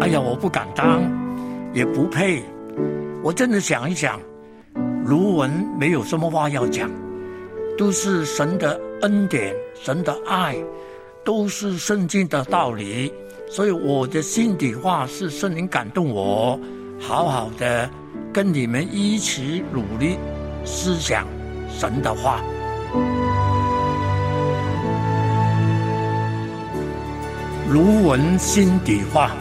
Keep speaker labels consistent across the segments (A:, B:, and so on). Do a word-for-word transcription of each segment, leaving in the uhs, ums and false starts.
A: 哎呀，我不敢当，也不配。我真的想一想，卢文没有什么话要讲，都是神的恩典，神的爱，都是圣经的道理。所以我的心底话是圣灵感动我，好好的跟你们一起努力思想神的话。卢文心底话。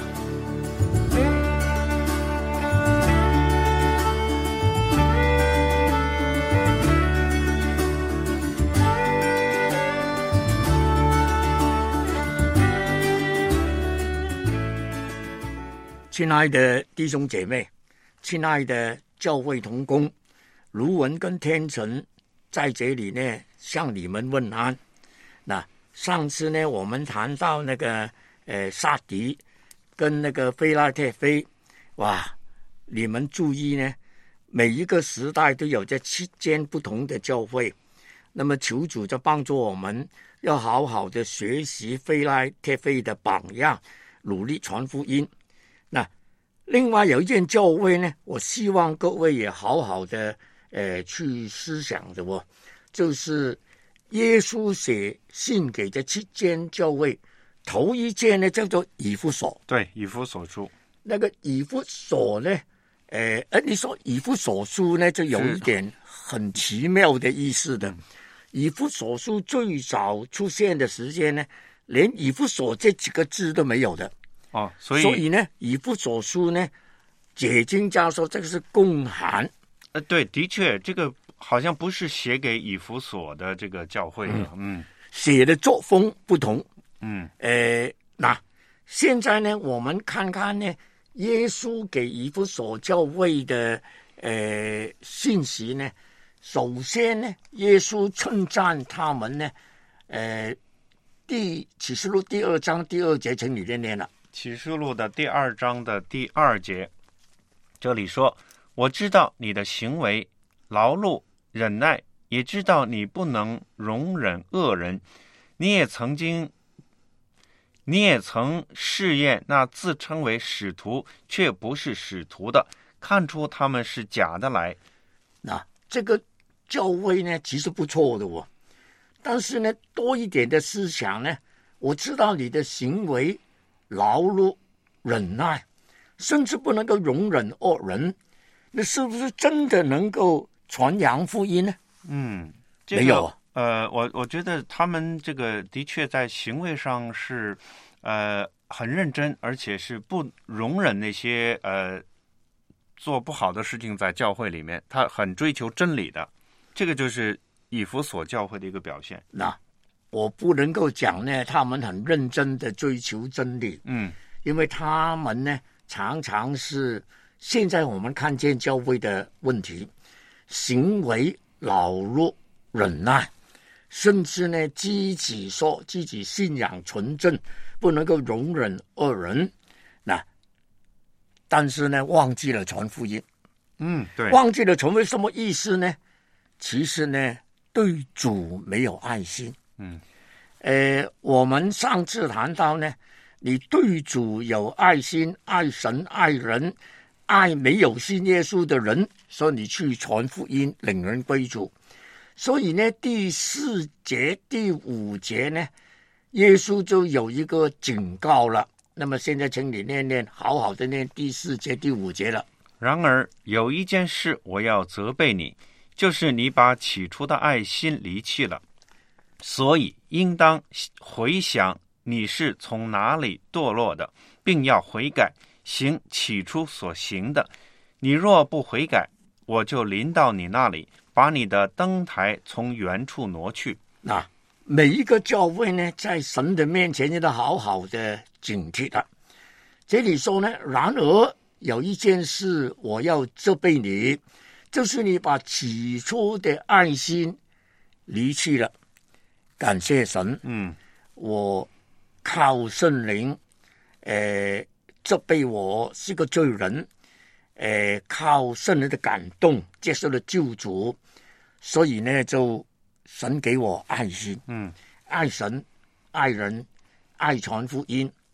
A: 亲爱的弟兄姐妹，亲爱的教会同工，卢文跟天成在这里呢向你们问安。那上次呢我们谈到那个呃撒狄跟那个非拉铁非，哇，你们注意呢，每一个时代都有这七间不同的教会，那么求主就帮助我们要好好的学习非拉铁非的榜样，努力传福音。那另外有一件教会呢，我希望各位也好好的呃去思想的哦，就是耶稣写信给这七间教会，头一间呢叫做以弗所。
B: 对，以弗所书。
A: 那个以弗所呢，呃，你说以弗所书呢，就有一点很奇妙的意思的。以弗所书最早出现的时间呢，连以弗所这几个字都没有的。
B: 哦，所以
A: 所以呢，以弗所书呢，解经家说这个是公函。
B: 呃，对，的确，这个好像不是写给以弗所的这个教会的，嗯，
A: 嗯写的作风不同，
B: 嗯，
A: 呃，那现在呢，我们看看呢，耶稣给以弗所教会的呃信息呢，首先呢，耶稣称赞他们呢，呃，第启示录第二章第二节，请你念念了。
B: 启示录的第二章的第二节，这里说：我知道你的行为劳碌忍耐，也知道你不能容忍恶人，你也曾经你也曾试验那自称为使徒却不是使徒的，看出他们是假的来。
A: 那这个教会呢其实不错的哦，但是呢多一点的思想呢，我知道你的行为劳碌忍耐，甚至不能够容忍恶人，那是不是真的能够传扬福音呢？
B: 嗯，这个、
A: 没有啊。
B: 呃，我我觉得他们这个的确在行为上是呃很认真，而且是不容忍那些呃做不好的事情在教会里面，他很追求真理的，这个就是以弗所教会的一个表现。
A: 那我不能够讲呢，他们很认真的追求真理，
B: 嗯，
A: 因为他们呢常常是现在我们看见教会的问题，行为劳碌忍耐，甚至呢自己说自己信仰纯正，不能够容忍恶人，那但是呢忘记了传福音。
B: 嗯，对，
A: 忘记了传福音什么意思呢？其实呢对主没有爱心。
B: 嗯，
A: 呃，我们上次谈到呢，你对主有爱心，爱神爱人，爱没有信耶稣的人，所以你去传福音，领人归主。所以呢，第四节、第五节呢，耶稣就有一个警告了。那么现在请你念念，好好的念第四节、第五节了。
B: 然而有一件事我要责备你，就是你把起初的爱心离弃了。所以应当回想你是从哪里堕落的，并要悔改，行起初所行的。你若不悔改，我就临到你那里，把你的灯台从原处挪去。
A: 那每一个教会呢，在神的面前都好好的警惕的。这里说呢，然而有一件事我要责备你，就是你把起初的爱心离弃了。感谢神，
B: 嗯，
A: 我靠圣灵，呃，责备我是个罪人，呃，靠圣灵的感动接受了救主，所以呢，就神给我爱心，
B: 嗯，
A: 爱神，爱人，爱传福音。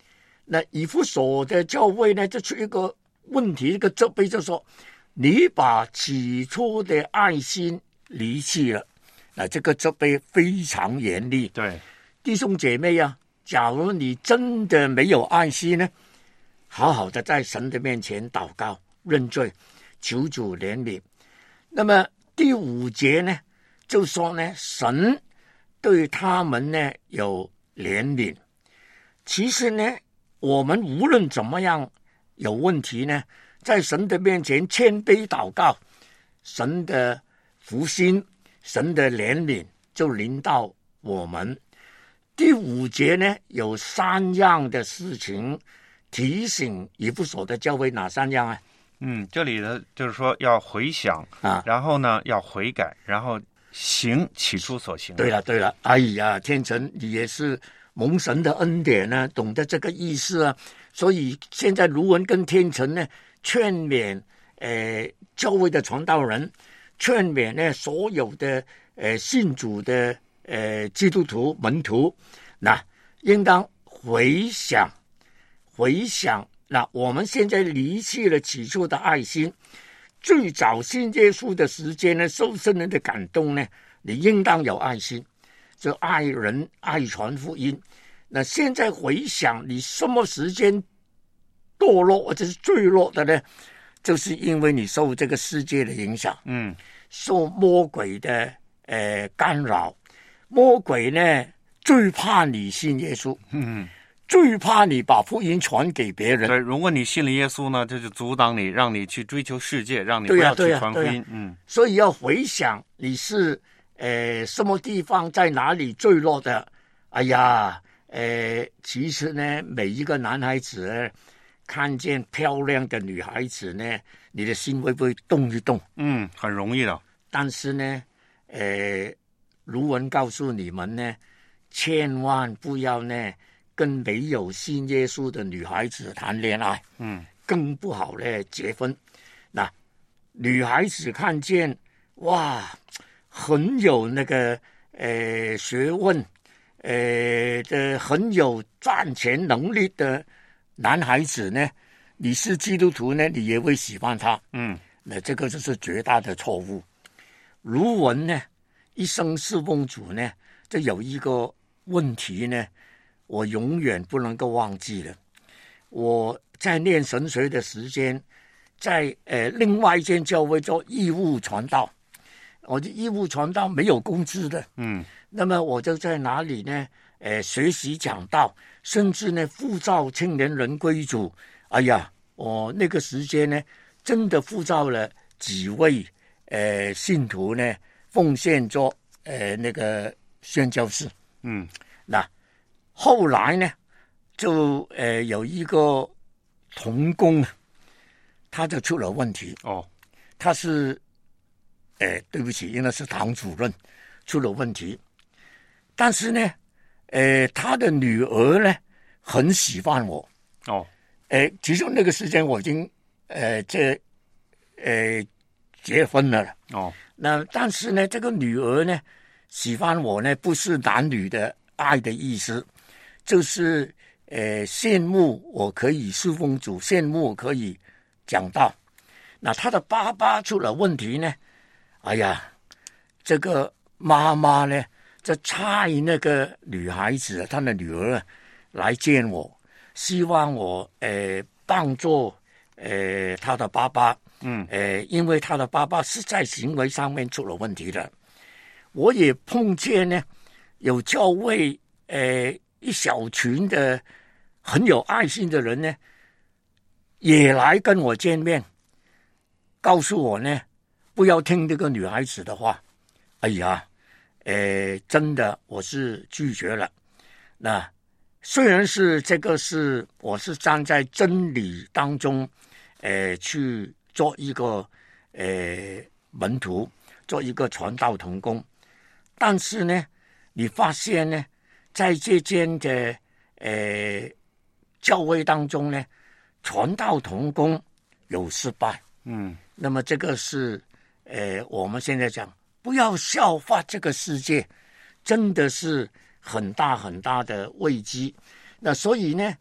A: 那以弗所的教会呢，就出一个问题，一个责备，就说你把起初的爱心离弃了。那这个责备非常严厉。
B: 对，
A: 弟兄姐妹啊，假如你真的没有爱心呢，好好的在神的面前祷告认罪，求主怜悯。那么第五节呢，就说呢，神对他们呢有怜悯。其实呢，我们无论怎么样有问题呢，在神的面前谦卑祷告，神的福心，神的怜悯就临到我们。第五节呢，有三样的事情提醒以弗所的教会，哪三样啊？
B: 嗯，这里呢就是说要回想
A: 啊，
B: 然后呢要悔改，然后行起初所行的。
A: 对了对了，哎呀，天成你也是蒙神的恩典呢，懂得这个意思啊。所以现在卢文跟天成呢，劝勉呃教会的传道人，劝勉呢所有的呃信主的呃基督徒门徒，那应当回想回想。那我们现在离弃了起初的爱心，最早信耶稣的时间呢，受圣灵的感动呢，你应当有爱心，就爱人爱传福音。那现在回想你什么时间堕落或者是坠落的呢？就是因为你受这个世界的影响，
B: 嗯，
A: 受魔鬼的呃干扰。魔鬼呢最怕你信耶稣，
B: 嗯，
A: 最怕你把福音传给别人。
B: 对，如果你信了耶稣呢，这就阻挡你，让你去追求世界，让你不要去传福音。啊啊啊、嗯，
A: 所以要回想你是呃什么地方，在哪里坠落的。哎呀，呃，其实呢，每一个男孩子呢，看见漂亮的女孩子呢，你的心会不会动一动？
B: 嗯，很容易的。
A: 但是呢，呃，卢文告诉你们呢，千万不要呢跟没有信耶稣的女孩子谈恋爱，
B: 嗯，
A: 更不好呢结婚。那女孩子看见哇，很有那个呃学问，呃的很有赚钱能力的男孩子呢，你是基督徒呢，你也会喜欢他。
B: 嗯，
A: 那这个就是绝大的错误。卢文呢，一生侍奉主呢，这有一个问题呢，我永远不能够忘记了。我在念神学的时间，在呃另外一间教会做义务传道，我的义务传道没有工资的，
B: 嗯，
A: 那么我就在哪里呢？呃，学习讲道，甚至呢呼召青年人归主。哎呀，我那个时间呢，真的呼召了几位呃信徒呢，奉献做呃那个宣教士。
B: 嗯，
A: 那后来呢，就呃有一个同工，他就出了问题。
B: 哦，
A: 他是，呃，对不起，应该是堂主任出了问题。但是呢，呃，他的女儿呢很喜欢我。
B: 哦，
A: 呃，其实那个时间我已经呃这呃结婚了。
B: 哦，
A: 那但是呢，这个女儿呢喜欢我呢，不是男女的爱的意思，就是呃羡慕我可以侍奉主，羡慕我可以讲道。那他的爸爸出了问题呢，哎呀，这个妈妈呢，就差那个女孩子，她的女儿来见我，希望我呃帮助呃他的爸爸。
B: 嗯，
A: 呃，因为他的爸爸是在行为上面出了问题的。我也碰见呢，有教会呃一小群的很有爱心的人呢，也来跟我见面，告诉我呢，不要听这个女孩子的话。哎呀，呃，真的我是拒绝了。那虽然是这个是我是站在真理当中，呃，去做一个呃门徒，做一个传道同工，但是呢，你发现呢，在这间的呃教会当中呢，传道同工有失败。
B: 嗯，
A: 那么这个是呃我们现在讲，不要效法这个世界，真的是很大很大的危机。那所以呢，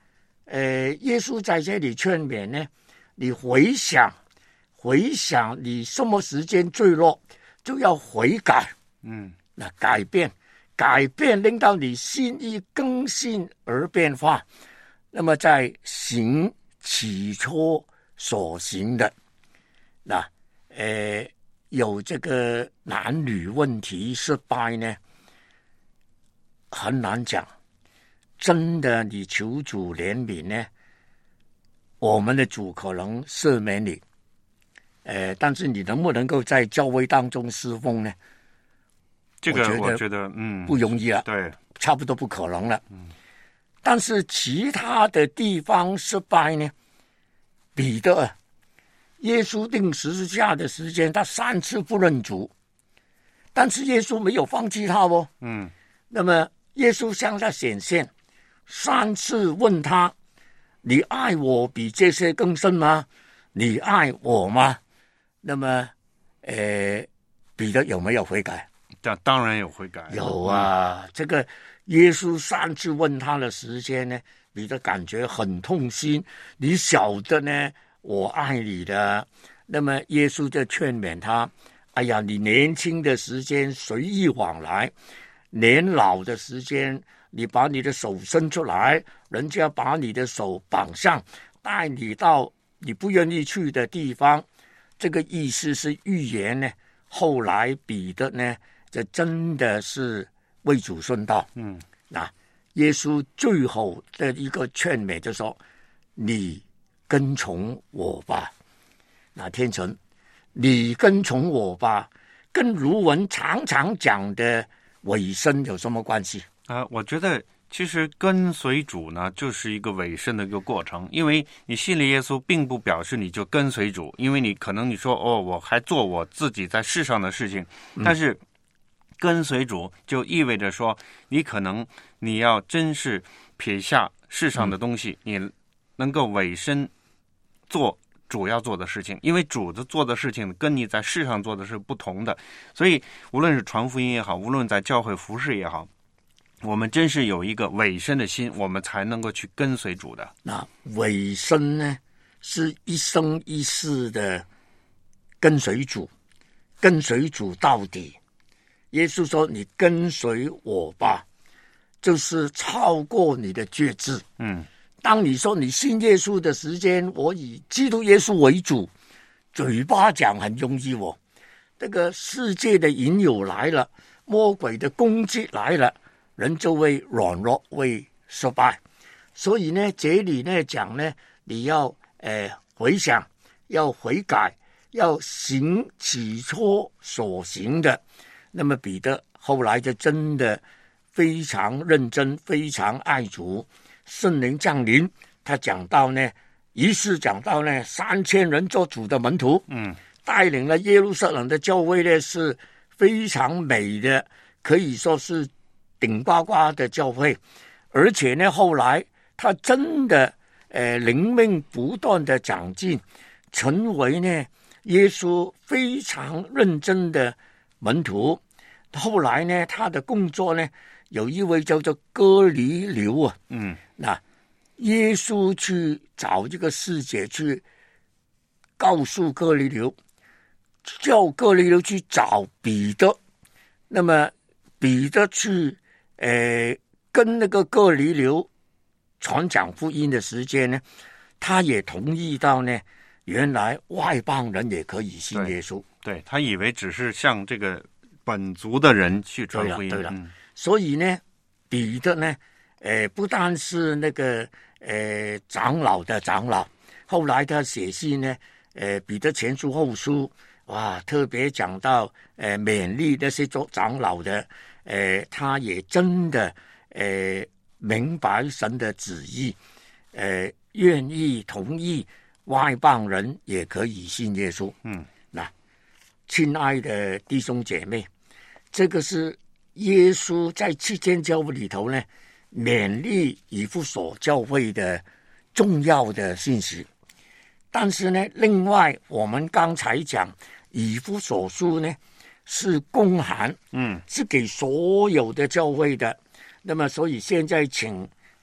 A: 呃，耶稣在这里劝勉呢，你回想，回想你什么时间坠落，就要悔改，
B: 嗯，
A: 那改变，改变令到你心意更新而变化，那么在行起初所行的，那呃，有这个男女问题失败呢，很难讲。真的，你求主怜悯呢，我们的主可能赦免你，呃，但是你能不能够在教会当中侍奉呢？
B: 这个我觉
A: 觉
B: 得嗯
A: 不容易了，
B: 对，
A: 差不多不可能了。嗯，但是其他的地方失败呢？彼得，耶稣钉十字架的时间，他三次不认主，但是耶稣没有放弃他哦。
B: 嗯，
A: 那么耶稣向他显现，三次问他：“你爱我比这些更深吗？你爱我吗？”那么，呃，彼得有没有悔改？
B: 这当然有悔改。
A: 有啊，嗯、这个耶稣三次问他的时间呢，彼得感觉很痛心。你晓得呢，我爱你的。那么耶稣就劝勉他：“哎呀，你年轻的时间随意往来，年老的时间，你把你的手伸出来，人家把你的手绑上，带你到你不愿意去的地方。”这个意思是预言呢。后来彼得呢，这真的是为主顺道。
B: 嗯，
A: 那耶稣最后的一个劝勉就说：“你跟从我吧。”那天成，你跟从我吧，跟卢文常常讲的尾声有什么关系
B: 啊？我觉得其实跟随主呢，就是一个委身的一个过程。因为你信了耶稣，并不表示你就跟随主，因为你可能你说哦，我还做我自己在世上的事情，但是跟随主就意味着说，你可能你要真是撇下世上的东西，嗯、你能够委身做主要做的事情，因为主的做的事情跟你在世上做的是不同的，所以无论是传福音也好，无论在教会服事也好，我们真是有一个委身的心，我们才能够去跟随主的。
A: 那委身呢，是一生一世的跟随主，跟随主到底。耶稣说：“你跟随我吧，就是超过你的觉知。”
B: 嗯。
A: 当你说你信耶稣的时间，我以基督耶稣为主，嘴巴讲很容易哦。这个世界的引诱来了，魔鬼的攻击来了，人就会软弱，会失败。所以呢，这里呢讲呢，你要呃回想，要悔改，要行起初所行的。那么彼得后来就真的非常认真，非常爱主。圣灵降临，他讲到呢，于是讲到呢，三千人做主的门徒，
B: 嗯，
A: 带领了耶路撒冷的教会呢，是非常美的，可以说是顶呱呱的教会。而且呢，后来他真的呃灵命不断的长进，成为呢耶稣非常认真的门徒。后来呢，他的工作呢，有一位叫做哥尼流啊，
B: 嗯，
A: 那耶稣去找这个师姐去告诉哥尼流，叫哥尼流去找彼得，那么彼得去呃跟那个哥尼流传讲福音的时间呢，他也同意到呢，原来外邦人也可以信耶稣。
B: 对，对，他以为只是向这个本族的人去传福音。
A: 对了，对了，
B: 嗯，
A: 所以呢，彼得呢，呃，不但是那个呃长老的长老，后来他写信呢，呃，彼得前书后书，哇，特别讲到呃勉励那些做长老的，呃，他也真的呃明白神的旨意，呃，愿意同意外邦人也可以信耶稣。
B: 嗯，
A: 那亲爱的弟兄姐妹，这个是耶稣在七间教会里头呢，勉励以弗所教会的重要的信息。但是呢，另外我们刚才讲以弗所书呢是公函，
B: 嗯，
A: 是给所有的教会的。那么，所以现在请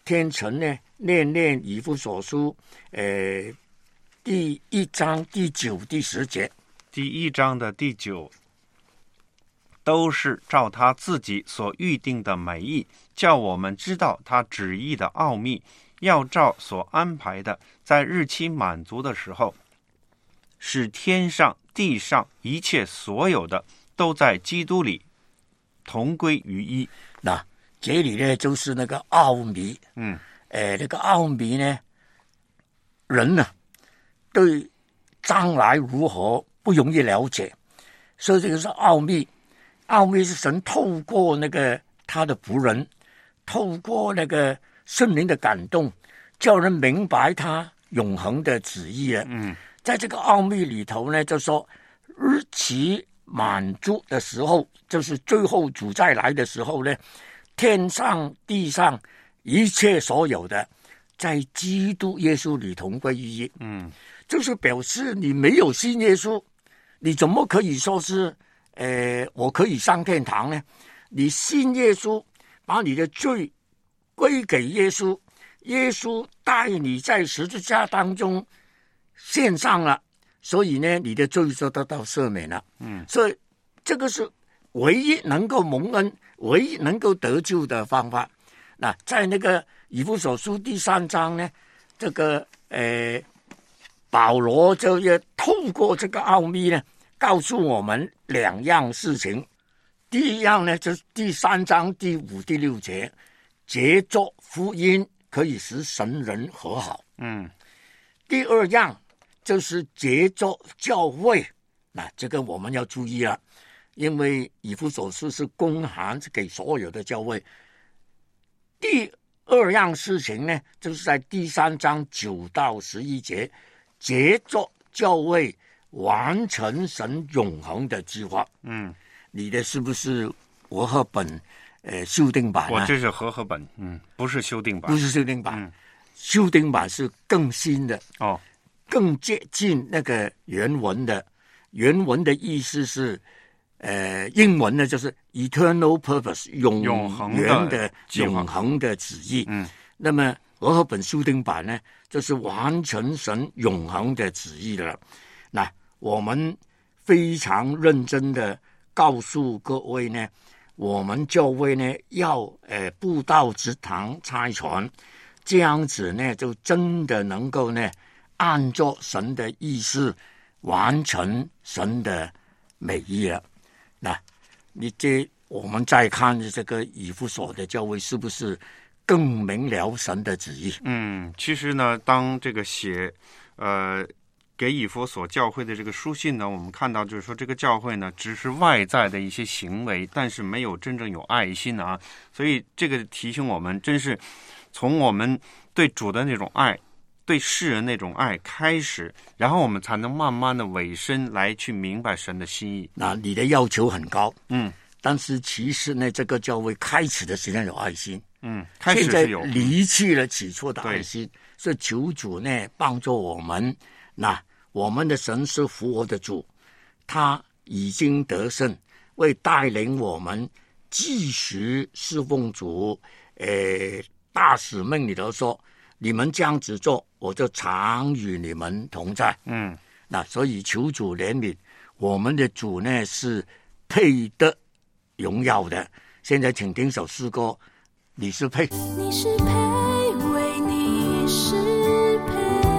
A: 天成呢念念以弗所书，呃，第一章第九、第十节。
B: 第一章的第九，都是照他自己所预定的美意，叫我们知道他旨意的奥秘，要照所安排的，在日期满足的时候，使天上地上一切所有的都在基督里同归于一。
A: 那这里呢，就是那个奥秘。
B: 嗯，
A: 呃，那个奥秘呢，人呢对将来如何不容易了解，所以这个是奥秘。奥秘是神透过那个他的仆人，透过那个圣灵的感动，叫人明白他永恒的旨意了。
B: 嗯，
A: 在这个奥秘里头呢，就说日期满足的时候，就是最后主再来的时候呢，天上地上一切所有的，在基督耶稣里同归于一。
B: 嗯，
A: 就是表示你没有信耶稣，你怎么可以说是呃我可以上天堂呢？你信耶稣，把你的罪归给耶稣，耶稣带你在十字架当中献上了，所以呢，你的罪就得到赦免了。
B: 嗯，
A: 所以这个是唯一能够蒙恩、唯一能够得救的方法。那在那个以弗所书第三章呢，这个呃，保罗就要透过这个奥秘呢，告诉我们两样事情。第一样呢，就是第三章第五、第六节，藉着福音可以使神人和好。
B: 嗯，
A: 第二样就是藉着教会，那这个我们要注意了，因为以弗所书是公函给所有的教会。第二样事情呢，就是在第三章九到十一节，藉着教会完成神永恒的计划。
B: 嗯，
A: 你的是不是和合本呃修订版、啊？
B: 我这是和合本，嗯，不是修订版，
A: 不是修订版，
B: 嗯，
A: 修订版是更新的
B: 哦，
A: 更接近那个原文的。原文的意思是，呃，英文呢就是 eternal purpose 永
B: 永恒
A: 远
B: 的
A: 永恒的旨意。
B: 嗯，
A: 那么和合本修订版呢，就是完成神永恒的旨意了。那我们非常认真的告诉各位呢，我们教会呢要呃布道植堂差传，这样子呢就真的能够呢按照神的意思完成神的美意了。那你这我们再看这个以弗所的教会是不是更明了神的旨意？
B: 嗯，其实呢，当这个写呃给以弗所教会的这个书信呢，我们看到就是说这个教会呢只是外在的一些行为，但是没有真正有爱心啊。所以这个提醒我们，真是从我们对主的那种爱，对世人那种爱开始，然后我们才能慢慢的委身来去明白神的心意。
A: 那你的要求很高，
B: 嗯，
A: 但是其实呢，这个教会开始的时间有爱心，
B: 嗯，开始
A: 现在
B: 是有
A: 离弃了起初的爱心，所以求主呢帮助我们。那我们的神是复活的主，他已经得胜，为带领我们继续侍奉主。呃，大使命里头说，你们这样子做，我就常与你们同在。
B: 嗯，
A: 那所以求主怜悯，我们的主呢是配得荣耀的。现在请听首诗歌，你是配，
C: 你是配，为你是配，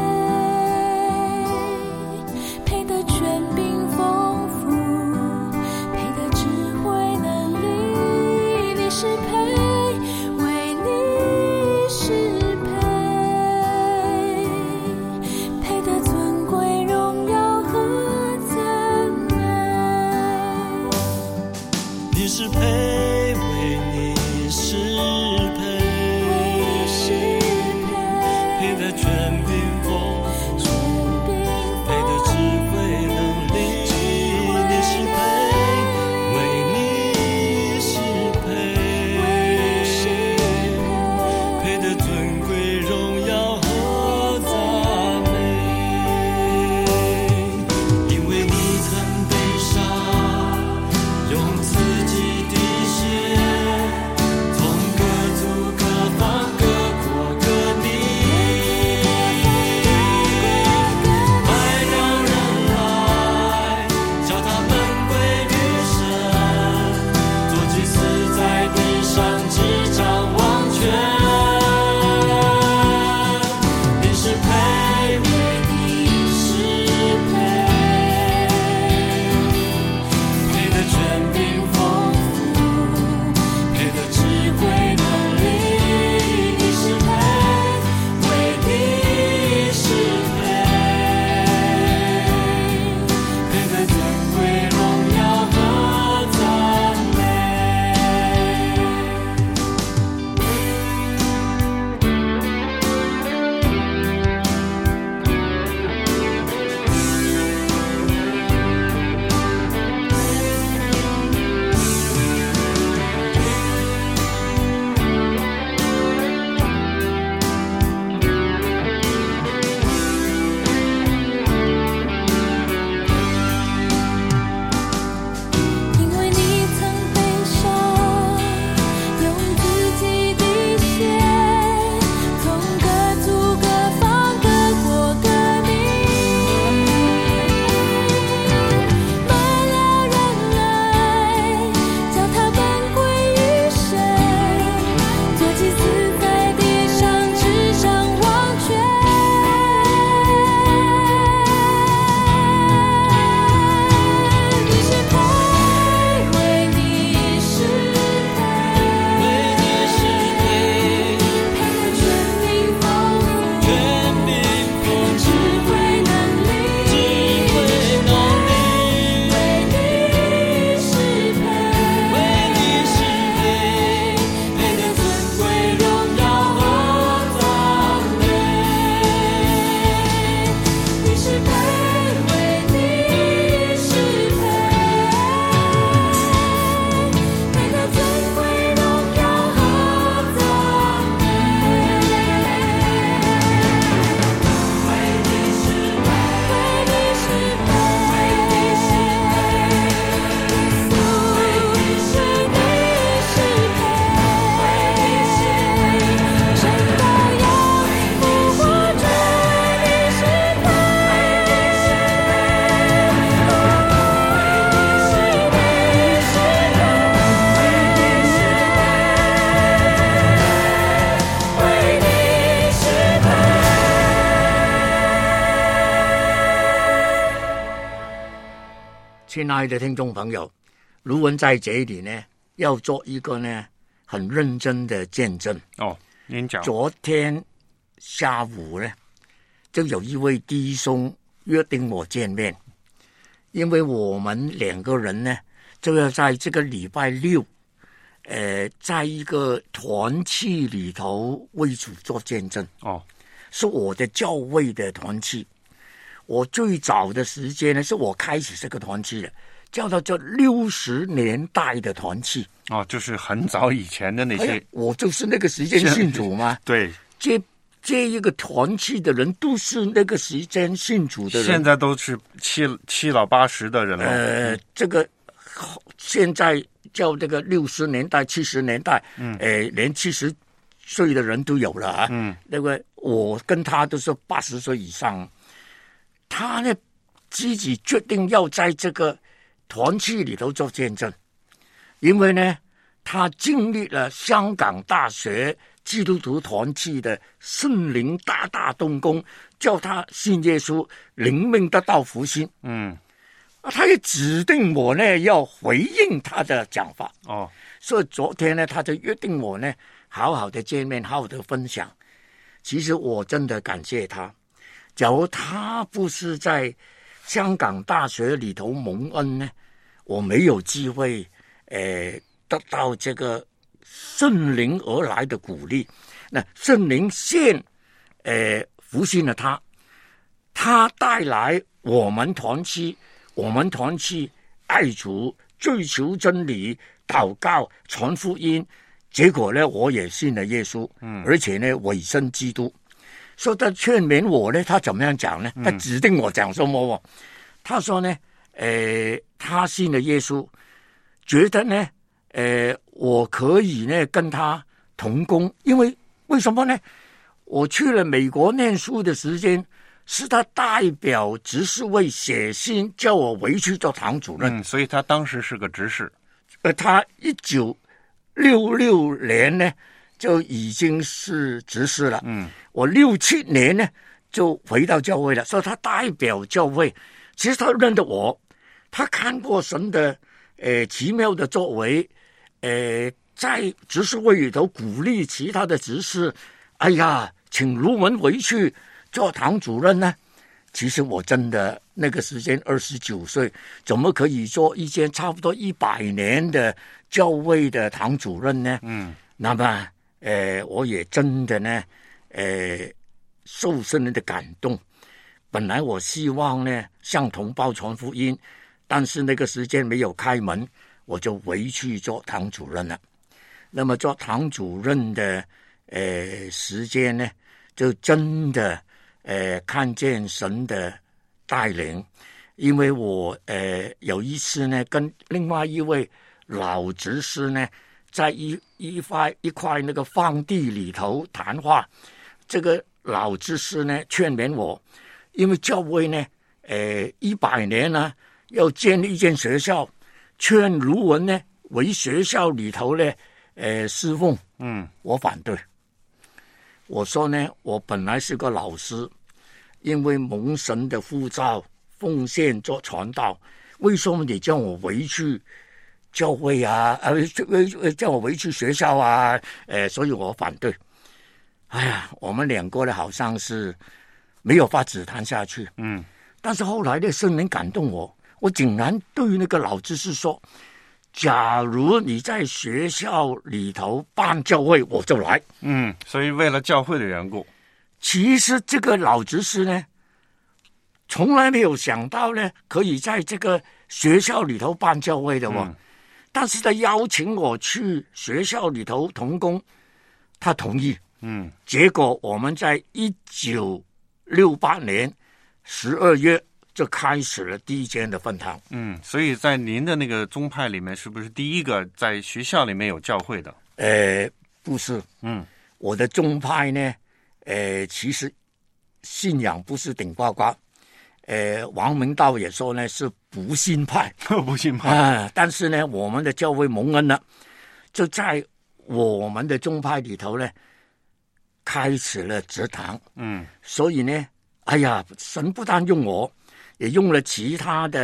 C: 配得权柄丰富，配得智慧能力，你是配，为你是配，配得尊贵荣耀和赞美，你是配，为你是配，
A: 亲爱的听众朋友，卢文在这里呢，要做一个呢很认真的见证。
B: 哦，您讲。
A: 昨天下午呢，就有一位弟兄约定我见面，因为我们两个人呢，就要在这个礼拜六，呃，在一个团契里头为主做见证。
B: 哦，
A: 是我的教会的团契。我最早的时间呢，是我开始这个团契的，叫到这六十年代的团契。
B: 哦，就是很早以前的那些。
A: 哎、我就是那个时间信主嘛。
B: 对，
A: 这这一个团契的人都是那个时间信主的人。
B: 现在都是七七老八十的人了。
A: 呃，这个现在叫这个六十年代、七十年代，嗯，呃，连七十岁的人都有了啊。嗯，那个我跟他都是八十岁以上。他呢，自己决定要在这个团契里头做见证，因为呢，他经历了香港大学基督徒团契的圣灵大大动工，叫他信耶稣，灵命得到复兴。
B: 嗯，
A: 他也指定我呢要回应他的讲法。
B: 哦，
A: 所以昨天呢，他就约定我呢，好好的见面，好好的分享。其实我真的感谢他。假如他不是在香港大学里头蒙恩呢，我没有机会呃得到这个圣灵而来的鼓励。那圣灵先呃复兴了他，他带来我们团契，我们团契爱主、追求真理、祷告、传福音，结果呢，我也信了耶稣，嗯，而且呢，委身基督。说他劝勉我呢，他怎么样讲呢？他指定我讲什么？嗯、他说呢，呃，他信了耶稣，觉得呢，呃，我可以呢跟他同工，因为为什么呢？我去了美国念书的时间，是他代表执事会写信叫我回去做堂主任，
B: 嗯，所以他当时是个执事。
A: 呃，他一九六六年呢。就已经是执事了。嗯，我六七年呢就回到教会了，所以他代表教会。其实他认得我，他看过神的呃奇妙的作为，呃，在执事会里头鼓励其他的执事，哎呀，请卢文回去做堂主任呢。其实我真的那个时间二十九岁，怎么可以做一间差不多一百年的教会的堂主任呢？嗯，那么。呃，我也真的呢，呃，受圣灵的感动。本来我希望呢向同胞传福音，但是那个时间没有开门，我就回去做堂主任了。那么做堂主任的呃时间呢，就真的呃看见神的带领，因为我呃有一次呢跟另外一位老执事呢。在一一块一块那个荒地里头谈话，这个老执事呢劝勉我，因为教会呢，呃，一百年呢要建立一间学校，劝卢文呢为学校里头呢，呃，侍奉。嗯，我反对。我说呢，我本来是个老师，因为蒙神的呼召，奉献做传道，为什么你叫我回去？教会啊，呃，叫我回去学校啊，呃，所以我反对。哎呀，我们两个呢，好像是没有法子谈下去。嗯，但是后来呢，圣灵感动我，我竟然对那个老执事说：“假如你在学校里头办教会，我就来。”
B: 嗯，所以为了教会的缘故，
A: 其实这个老执事呢，从来没有想到呢，可以在这个学校里头办教会的哦。嗯，但是他邀请我去学校里头同工，他同意。嗯，结果我们在一九六八年十二月就开始了第一间的分堂。
B: 嗯，所以在您的那个宗派里面，是不是第一个在学校里面有教会的？
A: 呃，不是。嗯，我的宗派呢，呃，其实信仰不是顶呱呱。呃，王明道也说呢是不信派，
B: 不信派
A: 啊、呃。但是呢，我们的教会蒙恩了，就在我们的宗派里头呢，开始了职堂。嗯，所以呢，哎呀，神不但用我，也用了其他的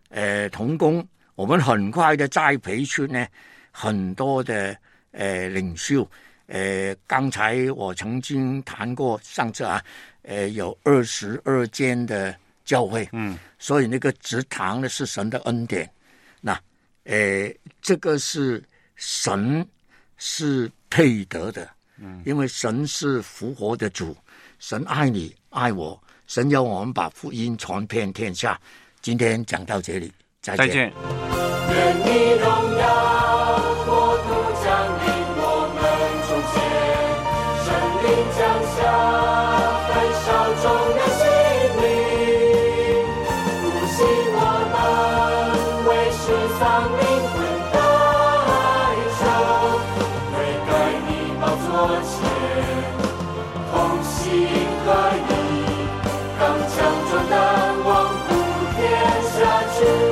A: 呃同工，我们很快的再培训呢很多的呃领袖。呃，刚才我曾经谈过，上次啊，呃，有二十二间的教会，
B: 嗯，
A: 所以那个职堂呢是神的恩典。那，呃，这个是神是配得的，嗯，因为神是复活的主，神爱你爱我，神要我们把福音传遍天下。今天讲到这里，再见。
B: 再见。
C: 愿你荣耀国度降临我们中间，神灵降下，焚烧众人心灵，复兴我们为世上灵魂代求，悔改你宝座前，同心合意，刚强壮胆，望普天下去。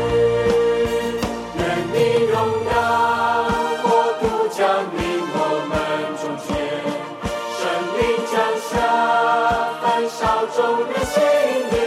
C: 众人心灵。